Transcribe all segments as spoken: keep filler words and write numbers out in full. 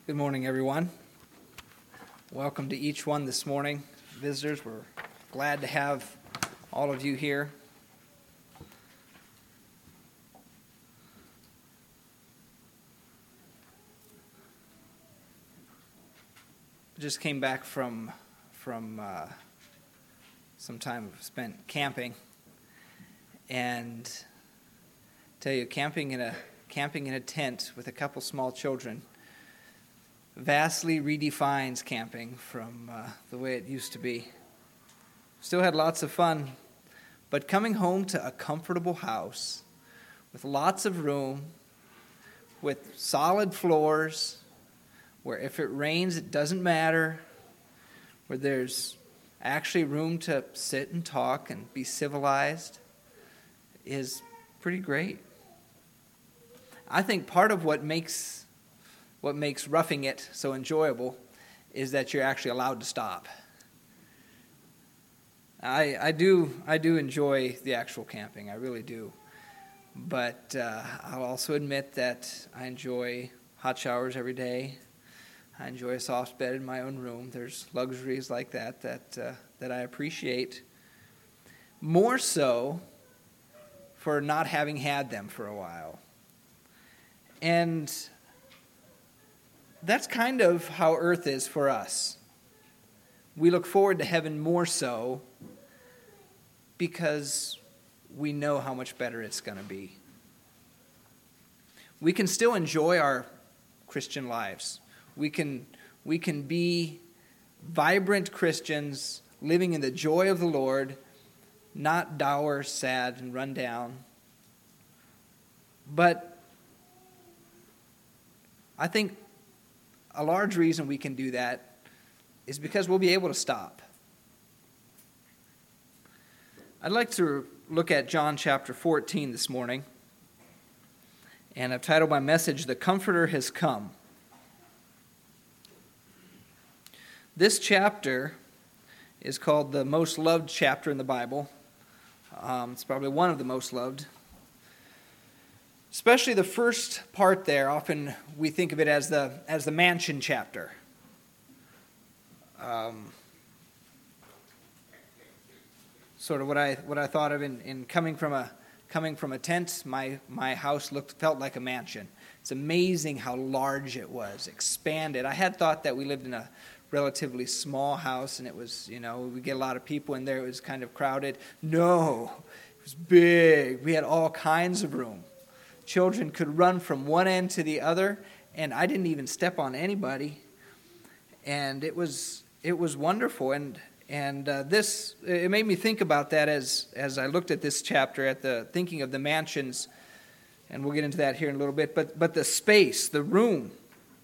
Good morning, everyone. Welcome to each one this morning. Visitors, we're glad to have all of you here. Just came back from from uh, some time spent camping, and I tell you, camping in a camping in a tent with a couple small children vastly redefines camping from uh, the way it used to be. Still had lots of fun, but coming home to a comfortable house with lots of room, with solid floors, where if it rains it doesn't matter, where there's actually room to sit and talk and be civilized, is pretty great. I think part of what makes What makes roughing it so enjoyable is that you're actually allowed to stop. I I do I do enjoy the actual camping, I really do. But uh, I'll also admit that I enjoy hot showers every day. I enjoy a soft bed in my own room. There's luxuries like that that uh, that I appreciate. More so for not having had them for a while. And that's kind of how earth is for us. We look forward to heaven more so because we know how much better it's going to be. We can still enjoy our Christian lives. We can, we can be vibrant Christians living in the joy of the Lord, not dour, sad, and run down. But I think a large reason we can do that is because we'll be able to stop. I'd like to look at John chapter fourteen this morning, and I've titled my message, "The Comforter Has Come." This chapter is called the most loved chapter in the Bible. Um, it's probably one of the most loved. Especially the first part there, often we think of it as the as the mansion chapter. Um, sort of what I what I thought of in, in coming from a coming from a tent, my my house looked felt like a mansion. It's amazing how large it was, expanded. I had thought that we lived in a relatively small house and it was, you know, we get a lot of people in there, it was kind of crowded. No, it was big. We had all kinds of room. Children could run from one end to the other, and I didn't even step on anybody. And it was it was wonderful, and and uh, this it made me think about that as as I looked at this chapter, at the thinking of the mansions, and we'll get into that here in a little bit. But but the space, the room.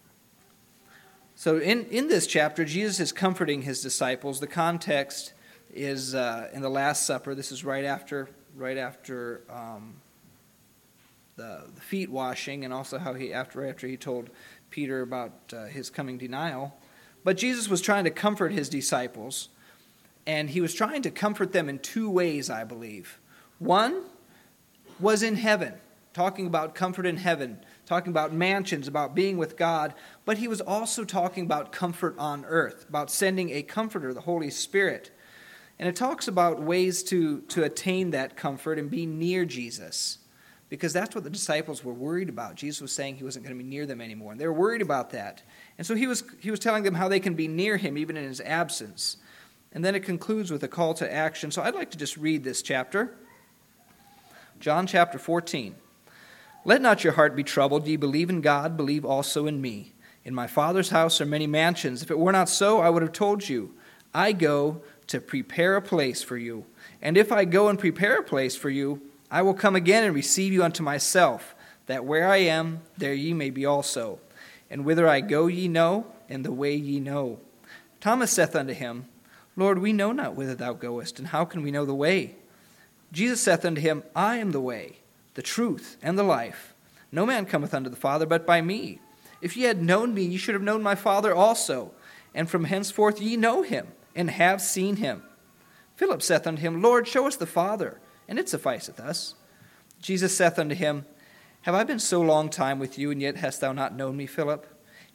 So in in this chapter, Jesus is comforting his disciples. The context is uh, in the Last Supper. This is right after right after. Um, The, the feet washing, and also how he after after he told Peter about uh, his coming denial. But Jesus was trying to comfort his disciples, and he was trying to comfort them in two ways, I believe. One was in heaven, talking about comfort in heaven, talking about mansions, about being with God, but he was also talking about comfort on earth, about sending a comforter, the Holy Spirit. And it talks about ways to, to attain that comfort and be near Jesus. Because that's what the disciples were worried about. Jesus was saying he wasn't going to be near them anymore. And they were worried about that. And so he was he was telling them how they can be near him even in his absence. And then it concludes with a call to action. So I'd like to just read this chapter. John chapter fourteen. "Let not your heart be troubled. Ye believe in God, believe also in me. In my Father's house are many mansions. If it were not so, I would have told you. I go to prepare a place for you. And if I go and prepare a place for you, I will come again and receive you unto myself, that where I am, there ye may be also. And whither I go ye know, and the way ye know. Thomas saith unto him, Lord, we know not whither thou goest, and how can we know the way? Jesus saith unto him, I am the way, the truth, and the life. No man cometh unto the Father but by me. If ye had known me, ye should have known my Father also. And from henceforth ye know him, and have seen him. Philip saith unto him, Lord, show us the Father, and it sufficeth us. Jesus saith unto him, Have I been so long time with you, and yet hast thou not known me, Philip?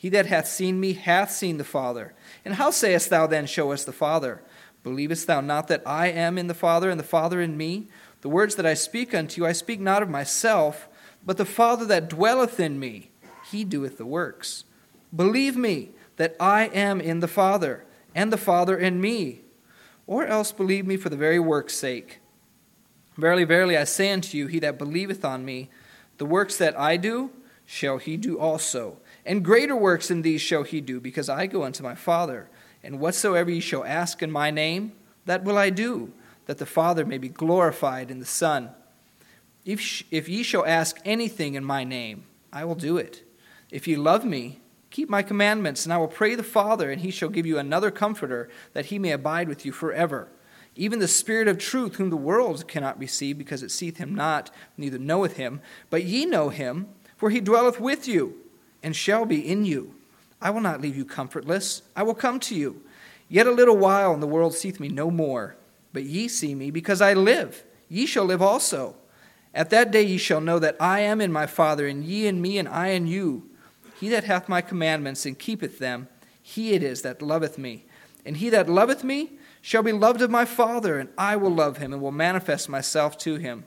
He that hath seen me hath seen the Father. And how sayest thou then, show us the Father? Believest thou not that I am in the Father, and the Father in me? The words that I speak unto you, I speak not of myself, but the Father that dwelleth in me, he doeth the works. Believe me that I am in the Father, and the Father in me. Or else believe me for the very work's sake. Verily, verily, I say unto you, he that believeth on me, the works that I do, shall he do also. And greater works than these shall he do, because I go unto my Father. And whatsoever ye shall ask in my name, that will I do, that the Father may be glorified in the Son. If, if ye shall ask anything in my name, I will do it. If ye love me, keep my commandments, and I will pray the Father, and he shall give you another Comforter, that he may abide with you forever. Even the Spirit of truth, whom the world cannot receive, because it seeth him not, neither knoweth him. But ye know him, for he dwelleth with you, and shall be in you. I will not leave you comfortless. I will come to you. Yet a little while, and the world seeth me no more. But ye see me, because I live. Ye shall live also. At that day ye shall know that I am in my Father, and ye in me, and I in you. He that hath my commandments, and keepeth them, he it is that loveth me. And he that loveth me shall be loved of my Father, and I will love him, and will manifest myself to him.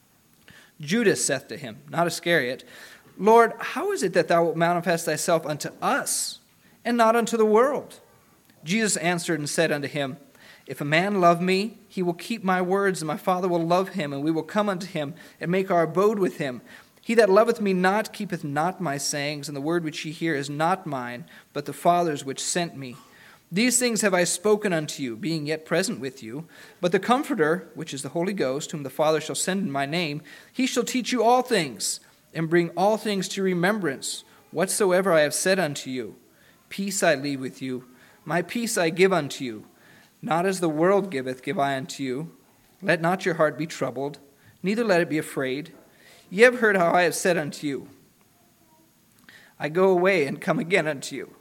Judas saith to him, not Iscariot, Lord, how is it that thou wilt manifest thyself unto us, and not unto the world? Jesus answered and said unto him, If a man love me, he will keep my words, and my Father will love him, and we will come unto him, and make our abode with him. He that loveth me not keepeth not my sayings, and the word which ye hear is not mine, but the Father's which sent me. These things have I spoken unto you, being yet present with you. But the Comforter, which is the Holy Ghost, whom the Father shall send in my name, he shall teach you all things, and bring all things to remembrance, whatsoever I have said unto you. Peace I leave with you, my peace I give unto you. Not as the world giveth, give I unto you. Let not your heart be troubled, neither let it be afraid. Ye have heard how I have said unto you, I go away and come again unto you.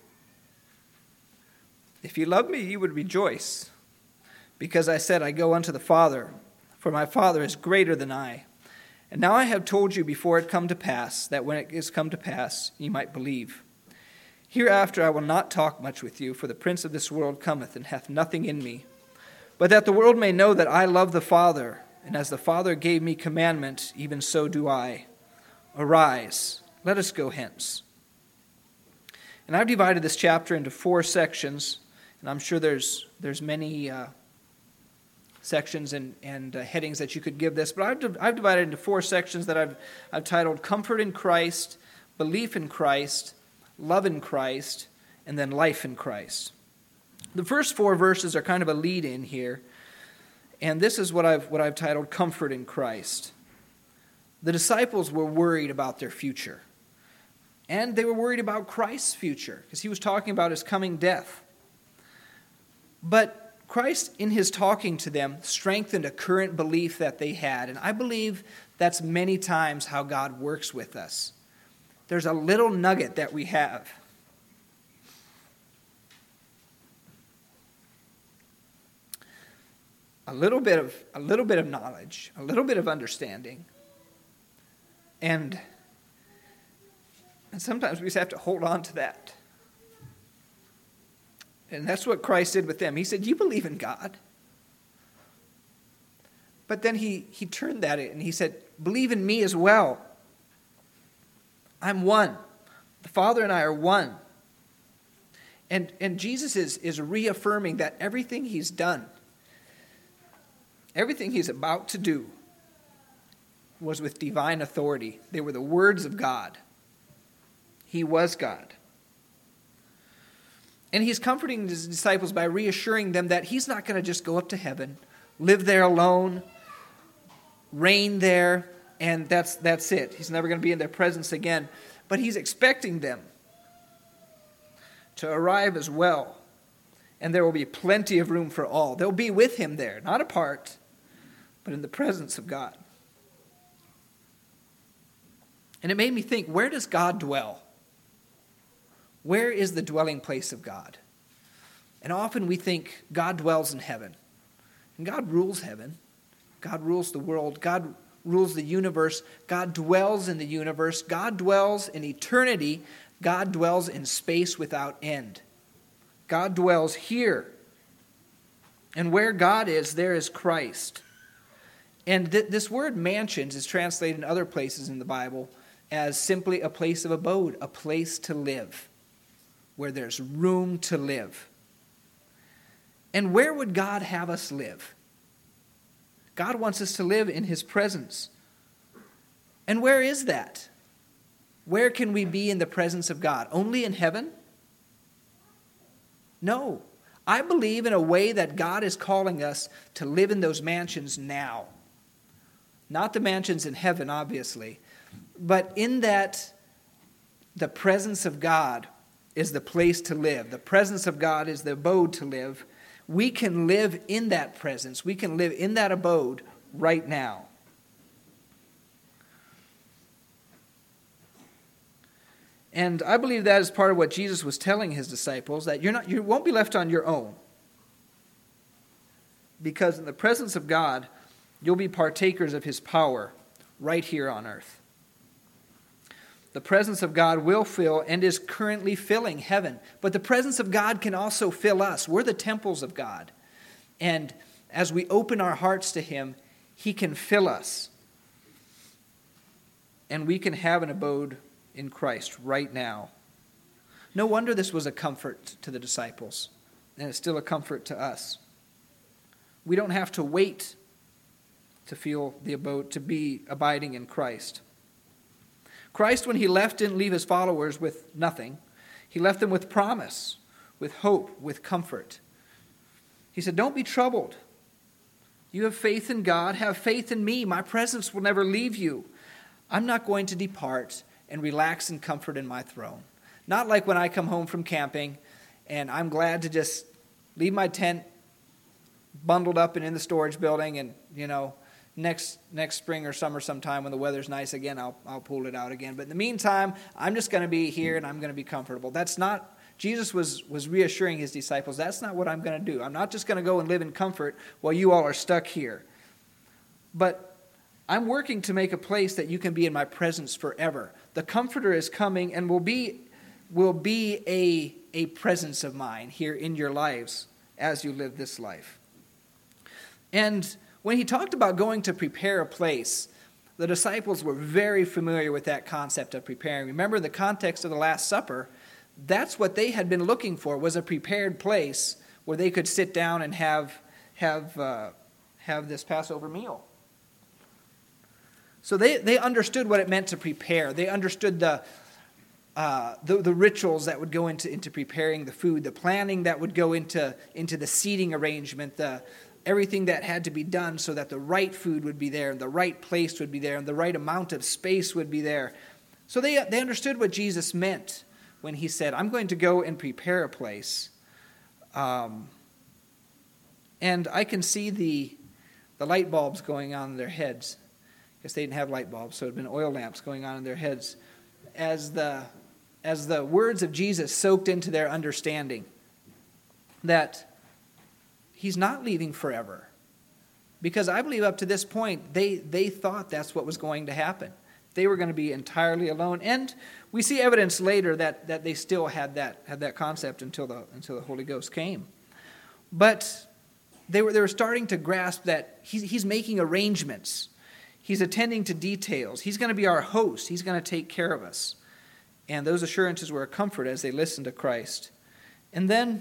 If ye love me, ye would rejoice, because I said, I go unto the Father, for my Father is greater than I. And now I have told you before it come to pass, that when it is come to pass, ye might believe. Hereafter I will not talk much with you, for the prince of this world cometh, and hath nothing in me. But that the world may know that I love the Father, and as the Father gave me commandment, even so do I. Arise, let us go hence. And I've divided this chapter into four sections, and I'm sure there's there's many uh, sections and, and uh, headings that you could give this, but I've, I've divided it into four sections that I've, I've titled Comfort in Christ, Belief in Christ, Love in Christ, and then Life in Christ. The first four verses are kind of a lead-in here, and this is what I've what I've titled Comfort in Christ. The disciples were worried about their future, and they were worried about Christ's future, because he was talking about his coming death. But Christ, in his talking to them, strengthened a current belief that they had, and I believe that's many times how God works with us. There's a little nugget that we have. A little bit of a little bit of knowledge, a little bit of understanding. And, and sometimes we just have to hold on to that. And that's what Christ did with them. He said, you believe in God. But then he, he turned that and he said, believe in me as well. I'm one. The Father and I are one. And, and Jesus is, is reaffirming that everything he's done, everything he's about to do, was with divine authority. They were the words of God. He was God. And he's comforting his disciples by reassuring them that he's not going to just go up to heaven, live there alone, reign there, and that's that's it. He's never going to be in their presence again. But he's expecting them to arrive as well. And there will be plenty of room for all. They'll be with him there, not apart, but in the presence of God. And it made me think, where does God dwell? Where is the dwelling place of God? And often we think God dwells in heaven. And God rules heaven. God rules the world. God rules the universe. God dwells in the universe. God dwells in eternity. God dwells in space without end. God dwells here. And where God is, there is Christ. And th- this word mansions is translated in other places in the Bible as simply a place of abode, a place to live, where there's room to live. And where would God have us live? God wants us to live in his presence. And where is that? Where can we be in the presence of God? Only in heaven? No. I believe in a way that God is calling us to live in those mansions now. Not the mansions in heaven, obviously, but in that the presence of God is the place to live. The presence of God is the abode to live. We can live in that presence. We can live in that abode right now. And I believe that is part of what Jesus was telling his disciples, that you're not, you won't be left on your own. Because in the presence of God, you'll be partakers of his power right here on earth. The presence of God will fill and is currently filling heaven. But the presence of God can also fill us. We're the temples of God. And as we open our hearts to him, he can fill us. And we can have an abode in Christ right now. No wonder this was a comfort to the disciples. And it's still a comfort to us. We don't have to wait to feel the abode, to be abiding in Christ. Christ, when he left, didn't leave his followers with nothing. He left them with promise, with hope, with comfort. He said, don't be troubled. You have faith in God, have faith in me. My presence will never leave you. I'm not going to depart and relax in comfort in my throne. Not like when I come home from camping and I'm glad to just leave my tent bundled up and in the storage building, and, you know, next next spring or summer sometime when the weather's nice again, I'll I'll pull it out again. But in the meantime, I'm just going to be here and I'm going to be comfortable. That's not, Jesus was, was reassuring his disciples, that's not what I'm going to do. I'm not just going to go and live in comfort while you all are stuck here. But I'm working to make a place that you can be in my presence forever. The Comforter is coming and will be will be a, a presence of mine here in your lives as you live this life. And when he talked about going to prepare a place, the disciples were very familiar with that concept of preparing. Remember the context of the Last Supper, that's what they had been looking for, was a prepared place where they could sit down and have, have, uh, have this Passover meal. So they, they understood what it meant to prepare. They understood the, uh, the, the rituals that would go into, into preparing the food, the planning that would go into, into the seating arrangement, the everything that had to be done so that the right food would be there and the right place would be there and the right amount of space would be there. So they, they understood what Jesus meant when he said, I'm going to go and prepare a place. Um, and I can see the, the light bulbs going on in their heads. I guess they didn't have light bulbs, so it had been oil lamps going on in their heads. As the, as the words of Jesus soaked into their understanding that he's not leaving forever. Because I believe up to this point, they, they thought that's what was going to happen. They were going to be entirely alone. And we see evidence later that, that they still had that, had that concept until the, until the Holy Ghost came. But they were, they were starting to grasp that he's, he's making arrangements. He's attending to details. He's going to be our host. He's going to take care of us. And those assurances were a comfort as they listened to Christ. And then,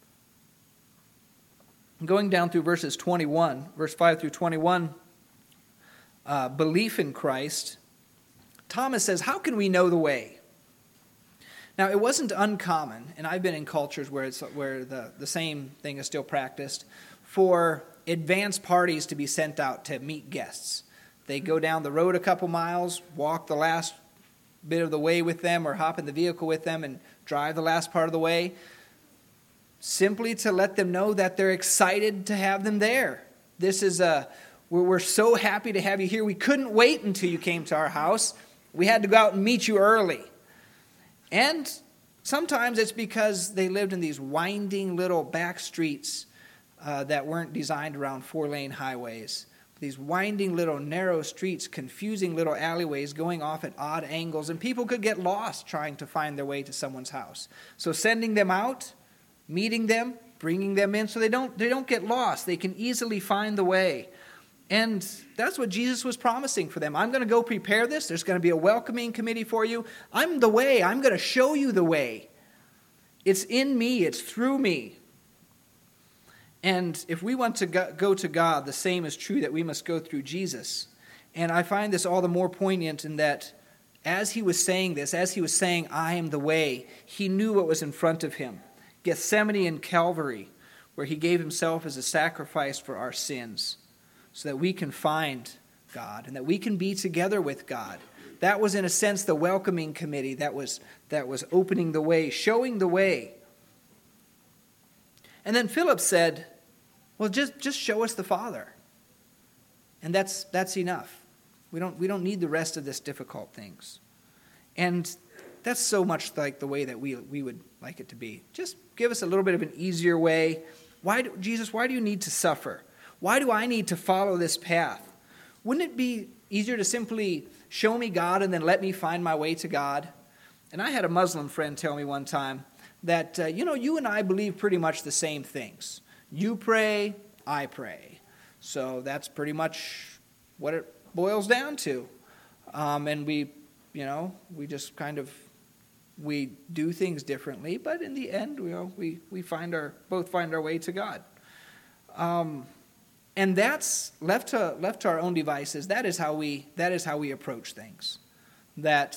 going down through verses twenty-one, verse five through twenty-one, uh, belief in Christ, Thomas says, how can we know the way? Now, it wasn't uncommon, and I've been in cultures where it's where the, the same thing is still practiced, for advance parties to be sent out to meet guests. They go down the road a couple miles, walk the last bit of the way with them, or hop in the vehicle with them and drive the last part of the way, simply to let them know that they're excited to have them there. This is a, we're, we're so happy to have you here. We couldn't wait until you came to our house. We had to go out and meet you early. And sometimes it's because they lived in these winding little back streets uh, that weren't designed around four-lane highways. these winding little narrow streets, confusing little alleyways going off at odd angles, and people could get lost trying to find their way to someone's house. So sending them out, meeting them, bringing them in so they don't they don't get lost. They can easily find the way. And that's what Jesus was promising for them. I'm going to go prepare this. There's going to be a welcoming committee for you. I'm the way. I'm going to show you the way. It's in me. It's through me. And if we want to go to God, the same is true that we must go through Jesus. And I find this all the more poignant in that as he was saying this, as he was saying, I am the way, he knew what was in front of him. Gethsemane and Calvary, where he gave himself as a sacrifice for our sins, so that we can find God and that we can be together with God. That was, in a sense, the welcoming committee that was, that was opening the way, showing the way. And then Philip said, well, just, just show us the Father. And that's, that's enough. We don't, we don't need the rest of this difficult things. And that's so much like the way that we, we would like it to be. Just give us a little bit of an easier way. Why do, Jesus, why do you need to suffer? Why do I need to follow this path? Wouldn't it be easier to simply show me God and then let me find my way to God? And I had a Muslim friend tell me one time that, uh, you know, you and I believe pretty much the same things. You pray, I pray. So that's pretty much what it boils down to. Um, and we, you know, we just kind of, we do things differently, but in the end, you know, we, we find our, both find our way to God. Um And that's left to left to our own devices. That is how we that is how we approach things. That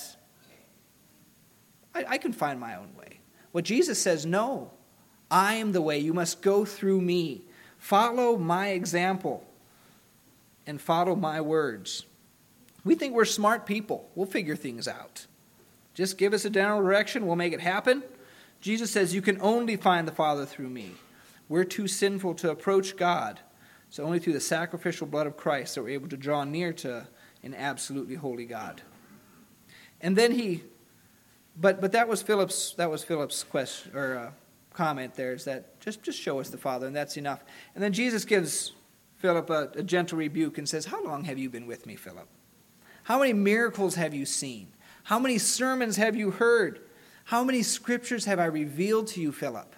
I, I can find my own way. What Jesus says, no, I am the way. You must go through me. Follow my example and follow my words. We think we're smart people. We'll figure things out. Just give us a general direction. We'll make it happen. Jesus says you can only find the Father through me. We're too sinful to approach God. It's only through the sacrificial blood of Christ that we're able to draw near to an absolutely holy God. And then he, but but that was Philip's that was Philip's question or uh, comment there, is that just just show us the Father, and that's enough. And then Jesus gives Philip a, a gentle rebuke and says, "How long have you been with me, Philip? How many miracles have you seen? How many sermons have you heard? How many scriptures have I revealed to you, Philip?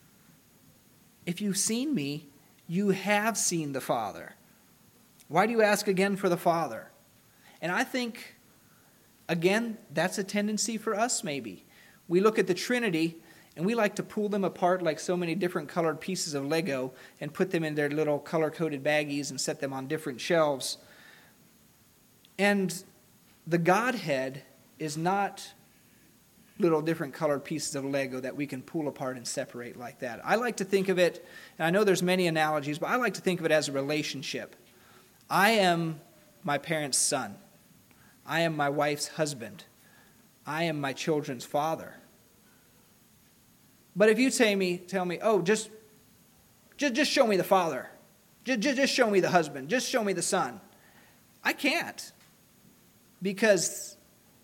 If you've seen me, you have seen the Father. Why do you ask again for the Father?" And I think, again, that's a tendency for us maybe. We look at the Trinity, and we like to pull them apart like so many different colored pieces of Lego and put them in their little color-coded baggies and set them on different shelves. And the Godhead is not little different colored pieces of Lego that we can pull apart and separate like that. I like to think of it, and I know there's many analogies, but I like to think of it as a relationship. I am my parents' son. I am my wife's husband. I am my children's father. But if you tell me, tell me, oh, just, just, just show me the father. Just, just, just show me the husband. Just show me the son. I can't, because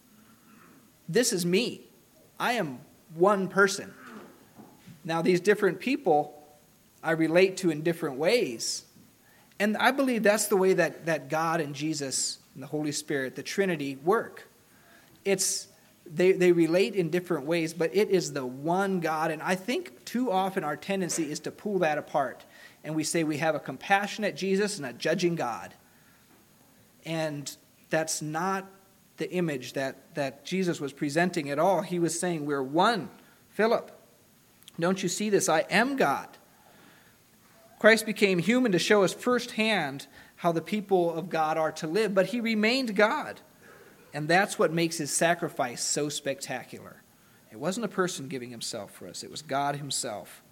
this is me. I am one person. Now, these different people I relate to in different ways. And I believe that's the way that, that God and Jesus and the Holy Spirit, the Trinity, work. It's they, they relate in different ways, but it is the one God. And I think too often our tendency is to pull that apart. And we say we have a compassionate Jesus and a judging God. And that's not the image that, that Jesus was presenting at all. He was saying, we're one. Philip, don't you see this? I am God. Christ became human to show us firsthand how the people of God are to live, but he remained God. And that's what makes his sacrifice so spectacular. It wasn't a person giving himself for us. It was God himself.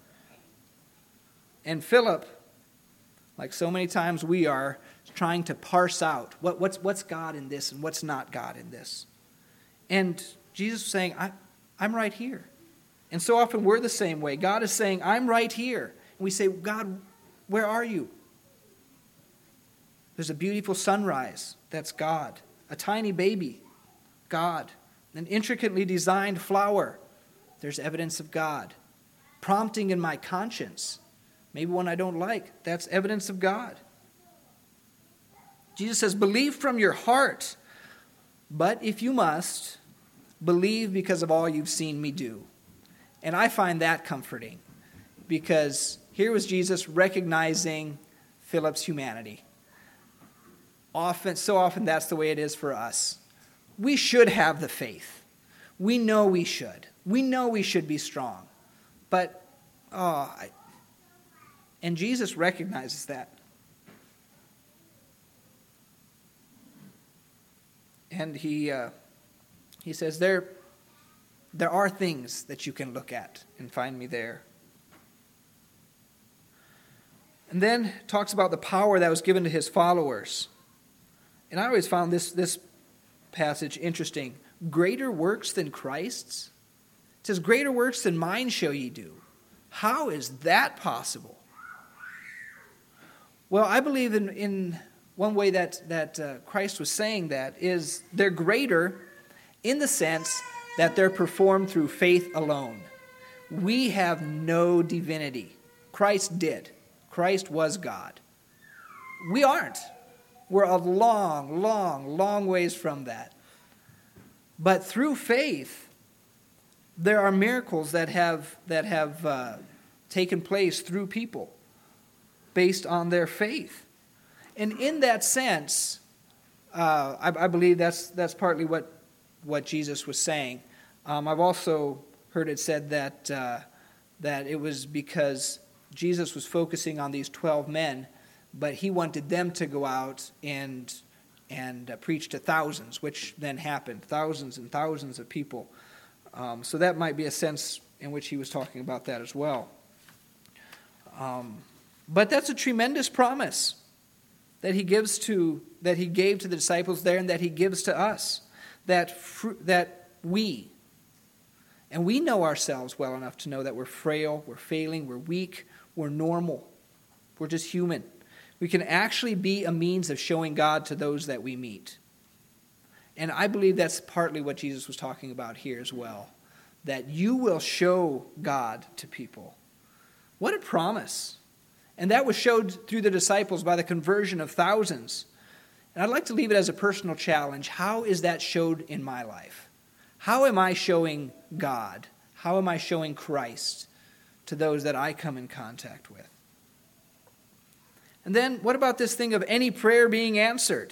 And Philip, like so many times we are, trying to parse out what, what's, what's God in this and what's not God in this. And Jesus was saying, I, I'm right here. And so often we're the same way. God is saying, I'm right here. And we say, God, where are you? There's a beautiful sunrise. That's God. A tiny baby. God. An intricately designed flower. There's evidence of God. Prompting in my conscience. Maybe one I don't like. That's evidence of God. Jesus says, believe from your heart, but if you must, believe because of all you've seen me do. And I find that comforting, because here was Jesus recognizing Philip's humanity. Often, so often that's the way it is for us. We should have the faith. We know we should. We know we should be strong. But, oh, I, and Jesus recognizes that. And he uh, he says, there, there are things that you can look at and find me there. And then talks about the power that was given to his followers. And I always found this, this passage interesting. Greater works than Christ's? It says, greater works than mine shall ye do. How is that possible? Well, I believe in, in one way that, that uh, Christ was saying that is they're greater in the sense that they're performed through faith alone. We have no divinity. Christ did. Christ was God. We aren't. We're a long, long, long ways from that. But through faith, there are miracles that have that have uh, taken place through people based on their faith. And in that sense, uh, I, I believe that's that's partly what what Jesus was saying. Um, I've also heard it said that uh, that it was because Jesus was focusing on these twelve men, but he wanted them to go out and and uh, preach to thousands, which then happened, thousands and thousands of people. Um, so that might be a sense in which he was talking about that as well. Um, but that's a tremendous promise that he gives to that he gave to the disciples there, and that he gives to us. That fr- that we, and we know ourselves well enough to know that we're frail, we're failing, we're weak, we're normal, we're just human. We can actually be a means of showing God to those that we meet. And I believe that's partly what Jesus was talking about here as well. That you will show God to people. What a promise. And that was showed through the disciples by the conversion of thousands. And I'd like to leave it as a personal challenge. How is that showed in my life? How am I showing God? How am I showing Christ to those that I come in contact with? And then, what about this thing of any prayer being answered?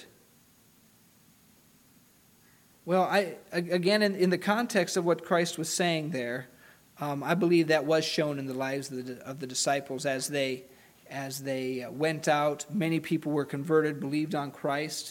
Well, I again, in, in the context of what Christ was saying there, um, I believe that was shown in the lives of the, of the disciples as they, as they went out. Many people were converted, believed on Christ.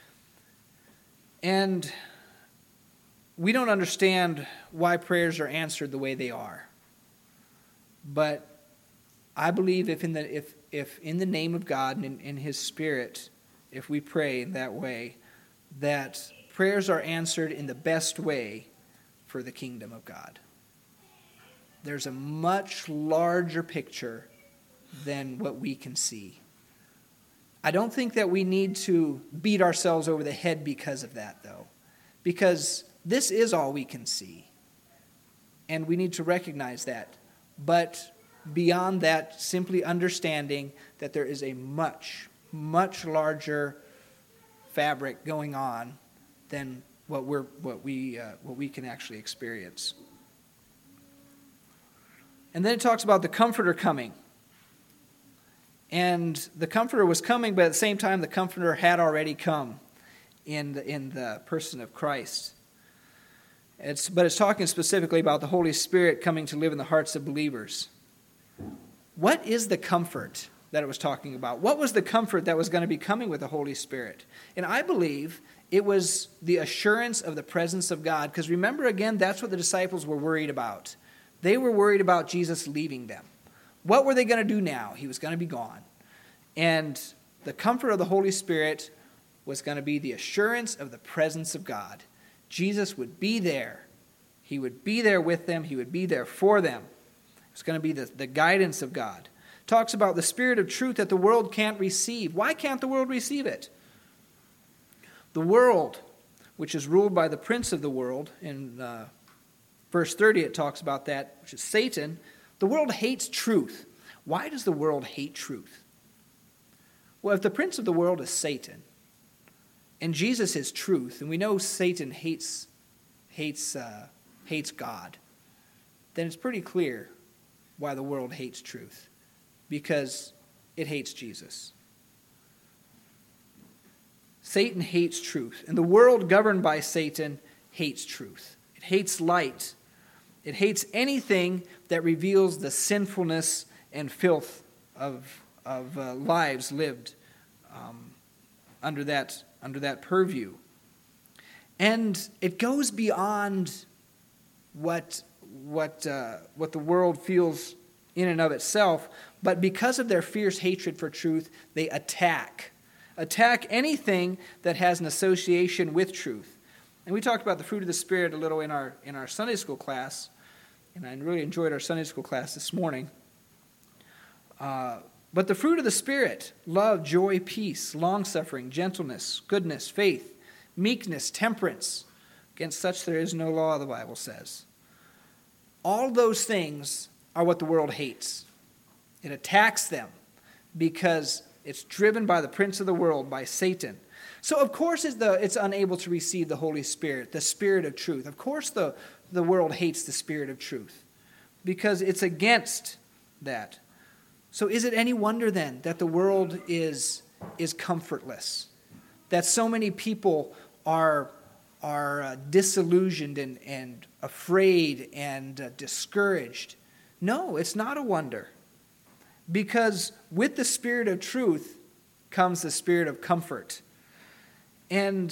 And we don't understand why prayers are answered the way they are. But I believe if in the if if in the name of God and in, in His Spirit, if we pray in that way, that prayers are answered in the best way for the kingdom of God. There's a much larger picture than what we can see. I don't think that we need to beat ourselves over the head because of that, though, because this is all we can see, and we need to recognize that. But beyond that, simply understanding that there is a much, much larger fabric going on than what we're what we uh, what we can actually experience. And then it talks about the Comforter coming. And the Comforter was coming, but at the same time, the Comforter had already come in the, in the person of Christ. It's, but it's talking specifically about the Holy Spirit coming to live in the hearts of believers. What is the comfort that it was talking about? What was the comfort that was going to be coming with the Holy Spirit? And I believe it was the assurance of the presence of God. Because remember, again, that's what the disciples were worried about. They were worried about Jesus leaving them. What were they going to do now? He was going to be gone. And the comfort of the Holy Spirit was going to be the assurance of the presence of God. Jesus would be there. He would be there with them. He would be there for them. It's going to be the, the guidance of God. Talks about the Spirit of truth that the world can't receive. Why can't the world receive it? The world, which is ruled by the prince of the world, in uh, verse thirty it talks about that, which is Satan. The world hates truth. Why does the world hate truth? Well, if the prince of the world is Satan, and Jesus is truth, and we know Satan hates hates uh, hates God, then it's pretty clear why the world hates truth, because it hates Jesus. Satan hates truth, and the world governed by Satan hates truth. It hates light. It hates anything that reveals the sinfulness and filth of, of uh, lives lived um, under that, under that purview. And it goes beyond what, what, uh, what the world feels in and of itself, but because of their fierce hatred for truth, they attack. Attack anything that has an association with truth. And we talked about the fruit of the Spirit a little in our in our Sunday school class, and I really enjoyed our Sunday school class this morning. Uh, but the fruit of the Spirit, love, joy, peace, long-suffering, gentleness, goodness, faith, meekness, temperance. Against such there is no law, the Bible says. All those things are what the world hates. It attacks them because it's driven by the prince of the world, by Satan. So of course it's, the, it's unable to receive the Holy Spirit, the Spirit of truth. Of course the, the world hates the Spirit of truth because it's against that. So is it any wonder then that the world is, is comfortless? That so many people are, are uh, disillusioned and, and afraid and uh, discouraged? No, it's not a wonder. Because with the Spirit of truth comes the Spirit of comfort. And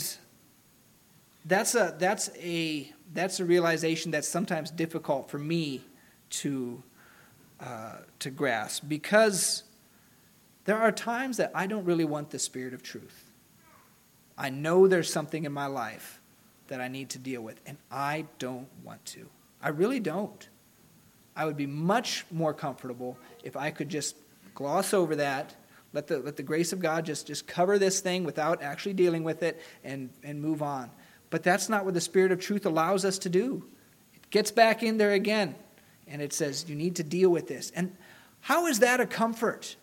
that's a that's a that's a realization that's sometimes difficult for me to uh, to grasp, because there are times that I don't really want the Spirit of truth. I know there's something in my life that I need to deal with, and I don't want to. I really don't. I would be much more comfortable if I could just gloss over that, let the let the grace of God just, just cover this thing without actually dealing with it and, and move on. But that's not what the Spirit of truth allows us to do. It gets back in there again, and it says, you need to deal with this. And how is that a comfort?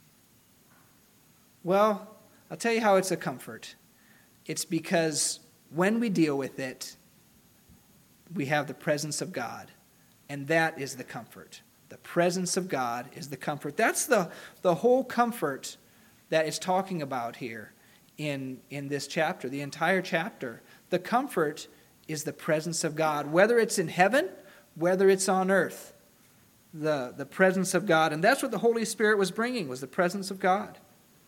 Well, I'll tell you how it's a comfort. It's because when we deal with it, we have the presence of God. And that is the comfort. The presence of God is the comfort. That's the, the whole comfort that it's talking about here in, in this chapter, the entire chapter. The comfort is the presence of God, whether it's in heaven, whether it's on earth. The, the presence of God. And that's what the Holy Spirit was bringing, was the presence of God.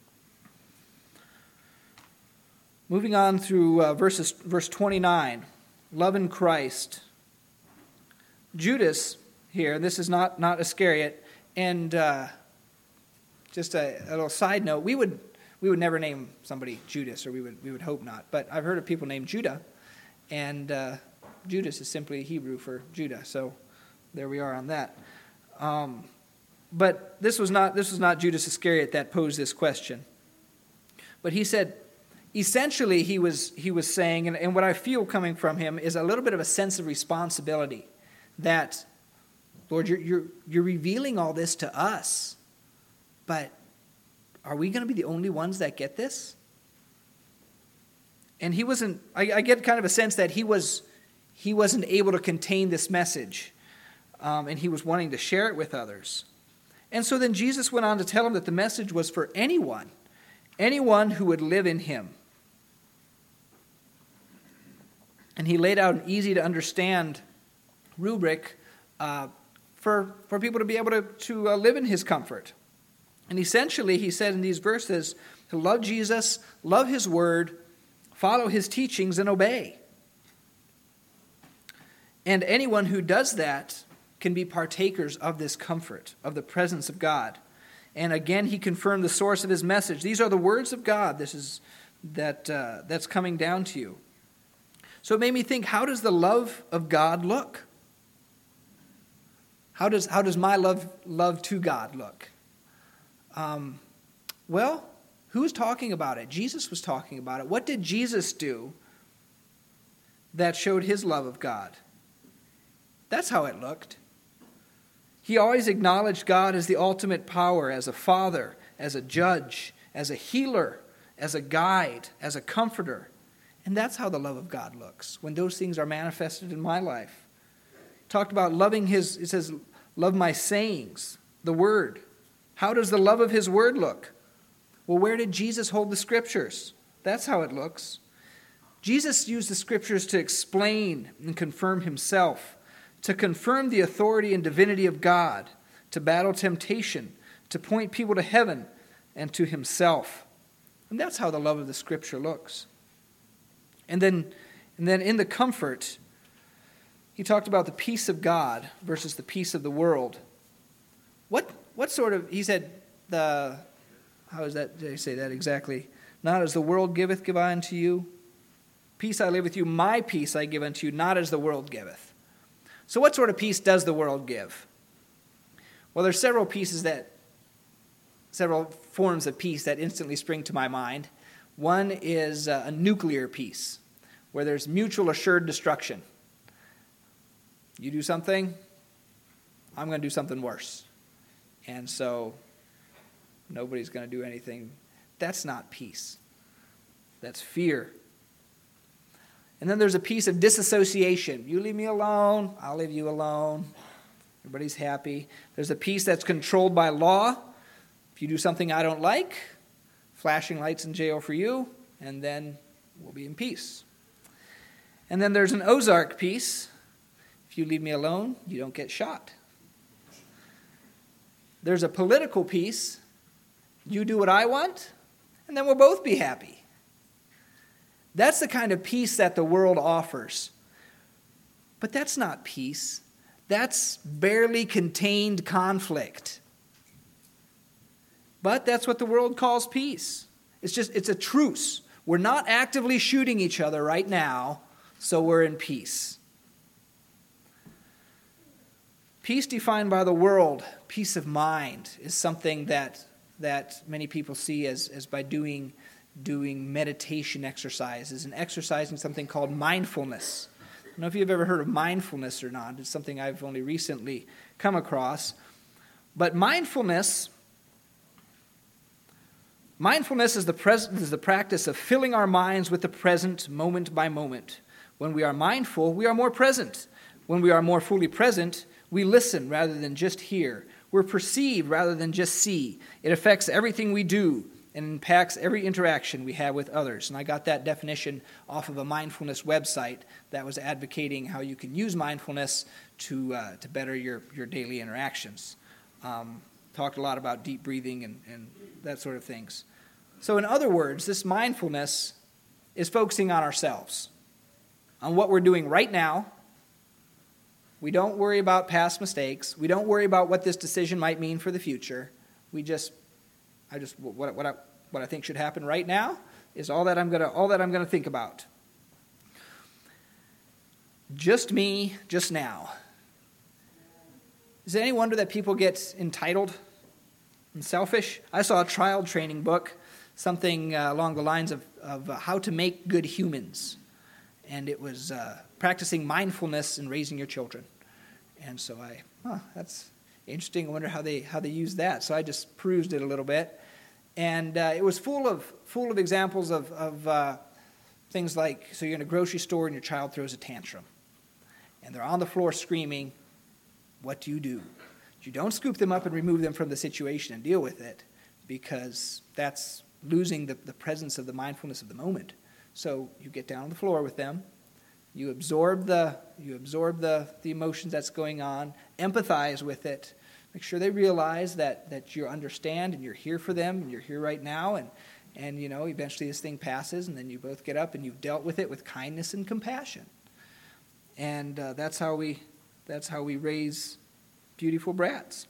Moving on through uh, verses, verse twenty-nine, love in Christ. Judas here, this is not, not Iscariot, and uh, just a, a little side note, we would we would never name somebody Judas, or we would we would hope not, but I've heard of people named Judah, and uh, Judas is simply Hebrew for Judah, so there we are on that. Um, but this was not this was not Judas Iscariot that posed this question, but he said, essentially he was he was saying, and, and what I feel coming from him is a little bit of a sense of responsibility. That, Lord, you're, you're, you're revealing all this to us, but are we going to be the only ones that get this? And he wasn't, I, I get kind of a sense that he, was, he wasn't able to contain this message, um, and he was wanting to share it with others. And so then Jesus went on to tell him that the message was for anyone, anyone who would live in him. And he laid out an easy to understand rubric uh, for, for people to be able to, to uh, live in his comfort. And essentially, he said in these verses, to love Jesus, love his word, follow his teachings, and obey. And anyone who does that can be partakers of this comfort, of the presence of God. And again, he confirmed the source of his message. These are the words of God. This is that uh, that's coming down to you. So it made me think, how does the love of God look? How does how does my love love to God look? Um, well, who was talking about it? Jesus was talking about it. What did Jesus do that showed his love of God? That's how it looked. He always acknowledged God as the ultimate power, as a father, as a judge, as a healer, as a guide, as a comforter. And that's how the love of God looks, when those things are manifested in my life. Talked about loving his, it says, love my sayings, the word. How does the love of his word look? Well, where did Jesus hold the scriptures? That's how it looks. Jesus used the scriptures to explain and confirm himself, to confirm the authority and divinity of God, to battle temptation, to point people to heaven and to himself. And that's how the love of the scripture looks. And then, and then in the comfort, he talked about the peace of God versus the peace of the world. What what sort of, he said, the, how is that, did I say that exactly? Not as the world giveth, give I unto you. Peace I live with you, my peace I give unto you, not as the world giveth. So what sort of peace does the world give? Well, there's several pieces that, several forms of peace that instantly spring to my mind. One is a nuclear peace, where there's mutual assured destruction. You do something, I'm going to do something worse. And so nobody's going to do anything. That's not peace. That's fear. And then there's a piece of disassociation. You leave me alone, I'll leave you alone. Everybody's happy. There's a piece that's controlled by law. If you do something I don't like, flashing lights in jail for you, and then we'll be in peace. And then there's an Ozark piece. If you leave me alone, you don't get shot. There's a political piece. You do what I want, and then we'll both be happy. That's the kind of peace that the world offers. But that's not peace. That's barely contained conflict. But that's what the world calls peace. It's just, it's a truce. We're not actively shooting each other right now, so we're in peace. Peace defined by the world, peace of mind, is something that that many people see as, as by doing, doing meditation exercises and exercising something called mindfulness. I don't know if you've ever heard of mindfulness or not. It's something I've only recently come across. But mindfulness, mindfulness is the, pres- is the practice of filling our minds with the present moment by moment. When we are mindful, we are more present. When we are more fully present, we listen rather than just hear. We're perceive rather than just see. It affects everything we do and impacts every interaction we have with others. And I got that definition off of a mindfulness website that was advocating how you can use mindfulness to uh, to better your, your daily interactions. Um, talked a lot about deep breathing and, and that sort of things. So in other words, this mindfulness is focusing on ourselves, on what we're doing right now. We don't worry about past mistakes. We don't worry about what this decision might mean for the future. We just, I just, what, what I, what I think should happen right now is all that I'm gonna, all that I'm gonna think about. Just me, just now. Is it any wonder that people get entitled and selfish? I saw a trial training book, something uh, along the lines of, of uh, how to make good humans. And it was uh, practicing mindfulness in raising your children. And so I, huh, that's interesting. I wonder how they how they use that. So I just perused it a little bit, and uh, it was full of full of examples of of uh, things like, so you're in a grocery store and your child throws a tantrum, and they're on the floor screaming. What do you do? You don't scoop them up and remove them from the situation and deal with it, because that's losing the, the presence of the mindfulness of the moment. So you get down on the floor with them, you absorb the you absorb the, the emotions that's going on, empathize with it, make sure they realize that, that you understand and you're here for them and you're here right now, and, and you know, eventually this thing passes, and then you both get up and you've dealt with it with kindness and compassion. And uh, that's how we that's how we raise beautiful brats.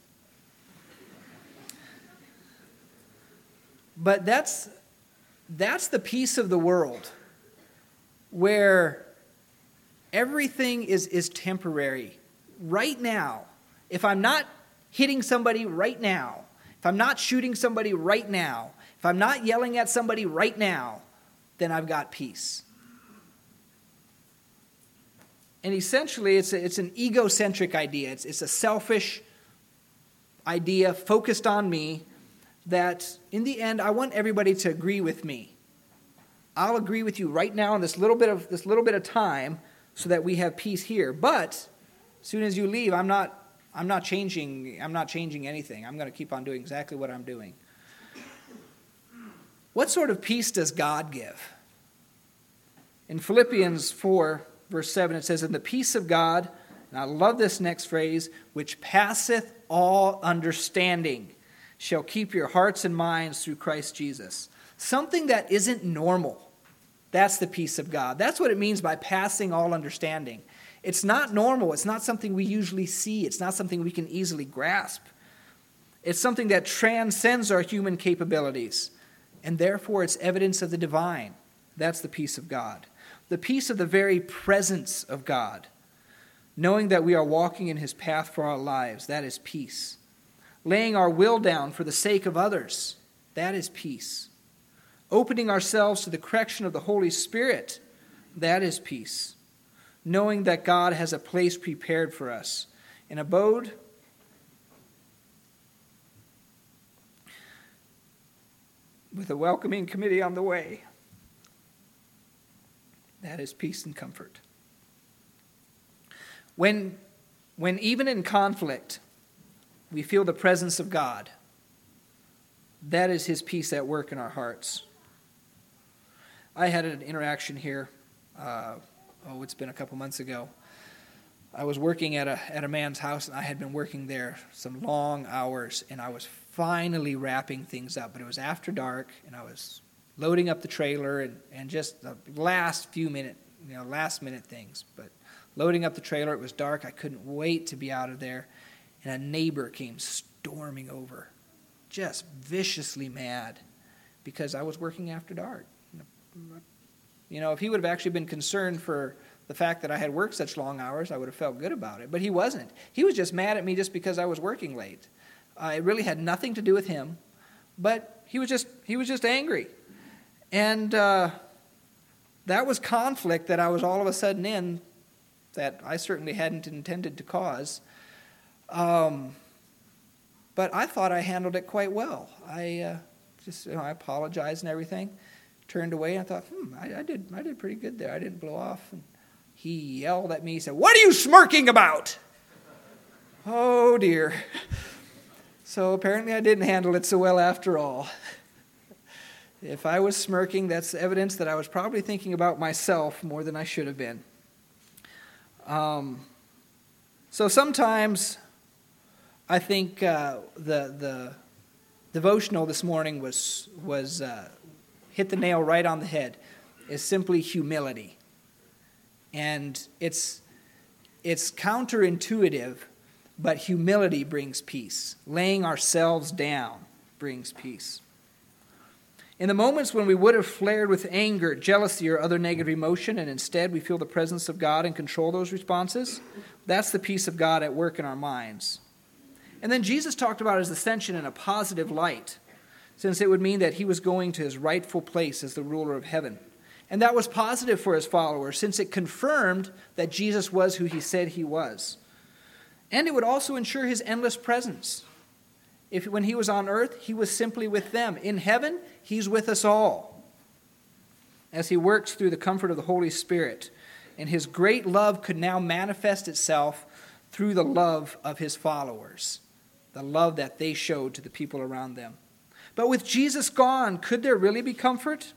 But that's that's the peace of the world, where everything is, is temporary. Right now, if I'm not hitting somebody right now, if I'm not shooting somebody right now, if I'm not yelling at somebody right now, then I've got peace. And essentially, it's a, it's an egocentric idea. It's, it's a selfish idea focused on me, that in the end, I want everybody to agree with me. I'll agree with you right now in this little bit of this little bit of time so that we have peace here. But as soon as you leave, I'm not I'm not changing I'm not changing anything. I'm going to keep on doing exactly what I'm doing. What sort of peace does God give? In Philippians four, verse seven, it says, "And the peace of God," and I love this next phrase, "which passeth all understanding, shall keep your hearts and minds through Christ Jesus." Something that isn't normal. That's the peace of God. That's what it means by passing all understanding. It's not normal. It's not something we usually see. It's not something we can easily grasp. It's something that transcends our human capabilities. And therefore, it's evidence of the divine. That's the peace of God. The peace of the very presence of God. Knowing that we are walking in his path for our lives. That is peace. Laying our will down for the sake of others. That is peace. Opening ourselves to the correction of the Holy Spirit. That is peace. Knowing that God has a place prepared for us. An abode with a welcoming committee on the way. That is peace and comfort. When, when even in conflict, we feel the presence of God, that is his peace at work in our hearts. I had an interaction here, uh, oh, it's been a couple months ago. I was working at a at a man's house, and I had been working there some long hours, and I was finally wrapping things up. But it was after dark, and I was loading up the trailer, and, and just the last few minute, you know, last minute things. But loading up the trailer, it was dark. I couldn't wait to be out of there, and a neighbor came storming over, just viciously mad, because I was working after dark. You know, if he would have actually been concerned for the fact that I had worked such long hours, I would have felt good about it. But he wasn't. He was just mad at me just because I was working late. Uh, it really had nothing to do with him, but he was just he was just angry. And uh, that was conflict that I was all of a sudden in that I certainly hadn't intended to cause. Um, but I thought I handled it quite well. I uh, just you know, I apologized and everything. Turned away, and I thought, hmm, I, I did I did pretty good there. I didn't blow off. And he yelled at me. He said, "What are you smirking about?" Oh, dear. So apparently I didn't handle it so well after all. If I was smirking, that's evidence that I was probably thinking about myself more than I should have been. Um, so sometimes I think uh, the the devotional this morning was was. Uh, hit the nail right on the head, is simply humility. And it's it's counterintuitive, but humility brings peace. Laying ourselves down brings peace. In the moments when we would have flared with anger, jealousy, or other negative emotion, and instead we feel the presence of God and control those responses, that's the peace of God at work in our minds. And then Jesus talked about his ascension in a positive light, since it would mean that he was going to his rightful place as the ruler of heaven. And that was positive for his followers, since it confirmed that Jesus was who he said he was. And it would also ensure his endless presence. If when he was on earth, he was simply with them. In heaven, he's with us all, as he works through the comfort of the Holy Spirit. And his great love could now manifest itself through the love of his followers, the love that they showed to the people around them. But with Jesus gone, could there really be comfort?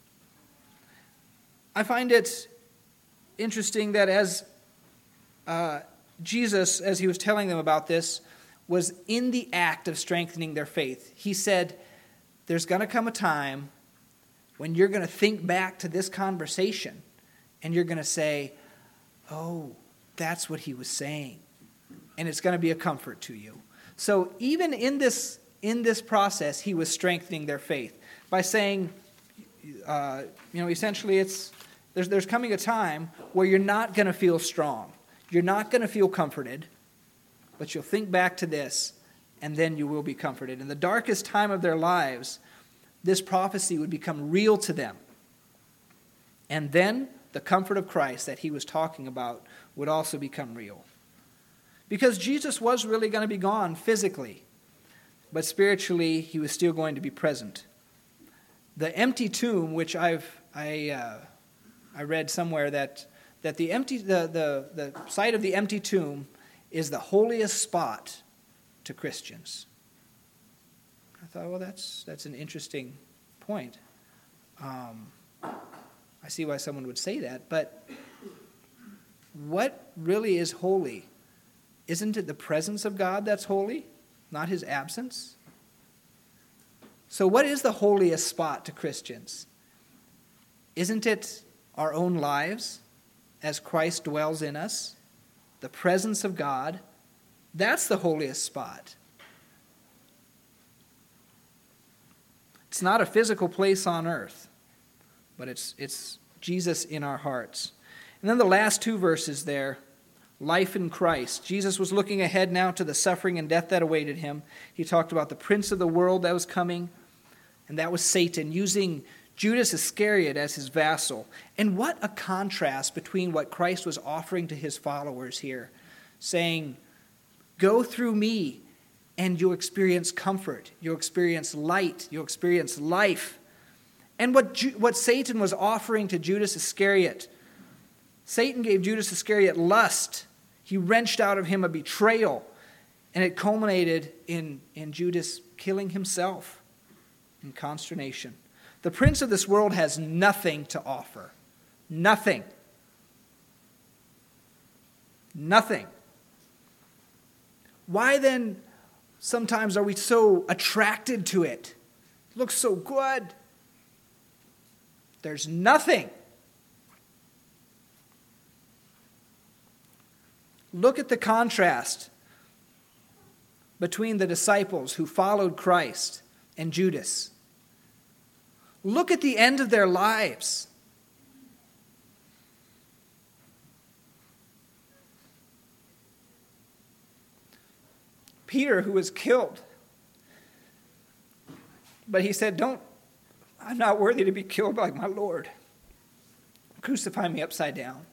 I find it interesting that as uh, Jesus, as he was telling them about this, was in the act of strengthening their faith. He said, there's going to come a time when you're going to think back to this conversation and you're going to say, oh, that's what he was saying. And it's going to be a comfort to you. So even in this In this process, he was strengthening their faith by saying, uh, you know, essentially it's there's, there's coming a time where you're not going to feel strong. You're not going to feel comforted, but you'll think back to this, and then you will be comforted. In the darkest time of their lives, this prophecy would become real to them. And then the comfort of Christ that he was talking about would also become real. Because Jesus was really going to be gone physically, but spiritually, he was still going to be present. The empty tomb, which I've I uh, I read somewhere that that the empty the, the the site of the empty tomb is the holiest spot to Christians. I thought, well, that's that's an interesting point. Um, I see why someone would say that, but what really is holy? Isn't it the presence of God that's holy, not his absence? So what is the holiest spot to Christians? Isn't it our own lives as Christ dwells in us? The presence of God, that's the holiest spot. It's not a physical place on earth, but it's it's Jesus in our hearts. And then the last two verses there, life in Christ. Jesus was looking ahead now to the suffering and death that awaited him. He talked about the prince of the world that was coming, and that was Satan, using Judas Iscariot as his vassal. And what a contrast between what Christ was offering to his followers here, saying, go through me and you'll experience comfort, you'll experience light, you'll experience life. And what, Ju- what Satan was offering to Judas Iscariot, Satan gave Judas Iscariot lust. He wrenched out of him a betrayal, and it culminated in, in Judas killing himself in consternation. The prince of this world has nothing to offer. Nothing. Nothing. Why then sometimes are we so attracted to it? It looks so good. There's nothing. Look at the contrast between the disciples who followed Christ and Judas. Look at the end of their lives. Peter, who was killed, but he said, "Don't, I'm not worthy to be killed like my Lord. Crucify me upside down."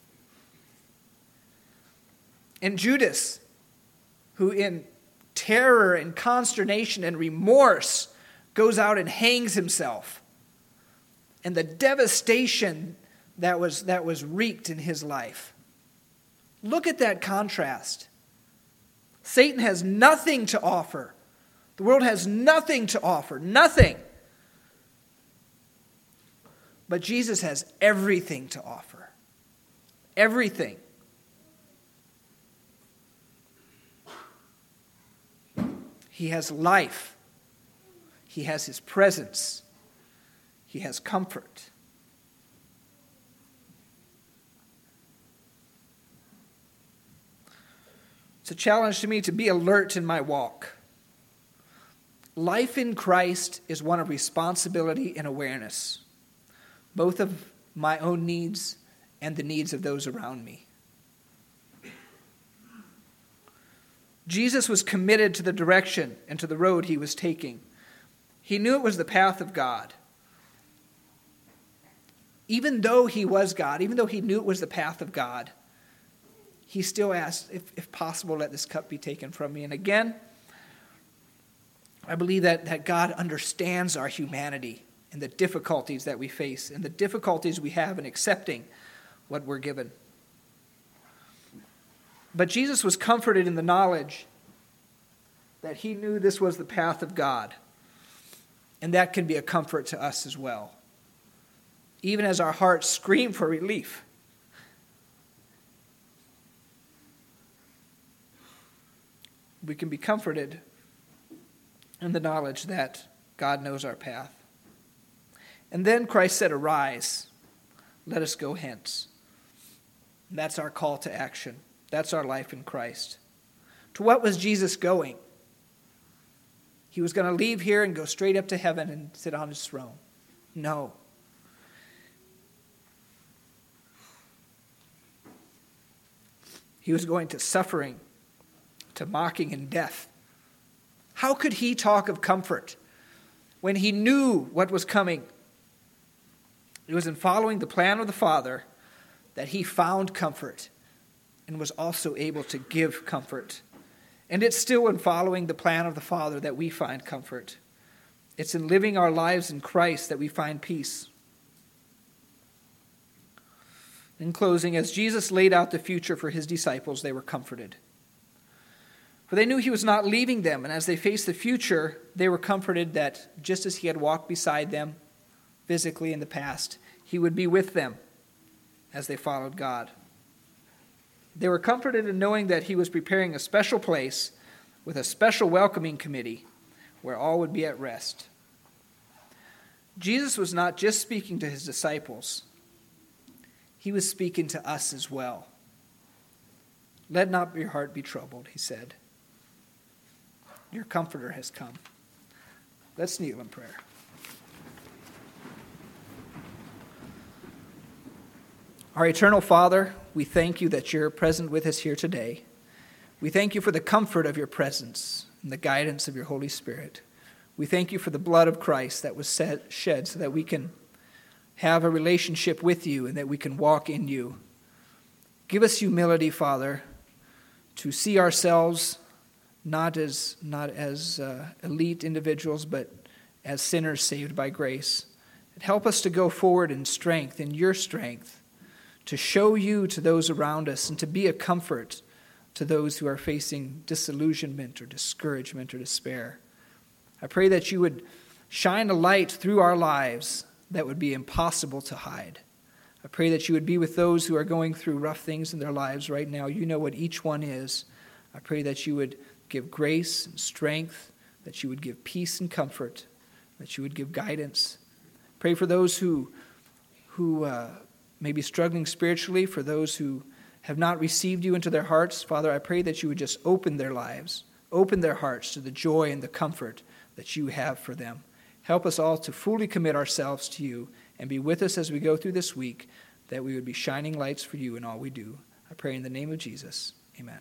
And Judas, who in terror and consternation and remorse goes out and hangs himself. And the devastation that was, that was wreaked in his life. Look at that contrast. Satan has nothing to offer. The world has nothing to offer. Nothing. But Jesus has everything to offer. Everything. He has life. He has his presence. He has comfort. It's a challenge to me to be alert in my walk. Life in Christ is one of responsibility and awareness, both of my own needs and the needs of those around me. Jesus was committed to the direction and to the road he was taking. He knew it was the path of God. Even though he was God, even though he knew it was the path of God, he still asked, if, if possible, let this cup be taken from me. And again, I believe that, that God understands our humanity and the difficulties that we face and the difficulties we have in accepting what we're given. But Jesus was comforted in the knowledge that he knew this was the path of God. And that can be a comfort to us as well. Even as our hearts scream for relief. We can be comforted in the knowledge that God knows our path. And then Christ said, "Arise, let us go hence." And that's our call to action. That's our life in Christ. To what was Jesus going? He was going to leave here and go straight up to heaven and sit on his throne. No. He was going to suffering, to mocking and death. How could he talk of comfort when he knew what was coming? It was in following the plan of the Father that he found comfort and was also able to give comfort. And it's still in following the plan of the Father that we find comfort. It's in living our lives in Christ that we find peace. In closing, as Jesus laid out the future for his disciples, they were comforted. For they knew he was not leaving them, and as they faced the future, they were comforted that just as he had walked beside them physically in the past, he would be with them as they followed God. They were comforted in knowing that he was preparing a special place with a special welcoming committee where all would be at rest. Jesus was not just speaking to his disciples. He was speaking to us as well. Let not your heart be troubled, he said. Your comforter has come. Let's kneel in prayer. Our eternal Father, we thank you that you're present with us here today. We thank you for the comfort of your presence and the guidance of your Holy Spirit. We thank you for the blood of Christ that was shed so that we can have a relationship with you and that we can walk in you. Give us humility, Father, to see ourselves not as, not as uh, elite individuals, but as sinners saved by grace. And help us to go forward in strength, in your strength, to show you to those around us and to be a comfort to those who are facing disillusionment or discouragement or despair. I pray that you would shine a light through our lives that would be impossible to hide. I pray that you would be with those who are going through rough things in their lives right now. You know what each one is. I pray that you would give grace and strength, that you would give peace and comfort, that you would give guidance. Pray for those who, who uh, may be struggling spiritually, for those who have not received you into their hearts. Father, I pray that you would just open their lives, open their hearts to the joy and the comfort that you have for them. Help us all to fully commit ourselves to you and be with us as we go through this week, that we would be shining lights for you in all we do. I pray in the name of Jesus.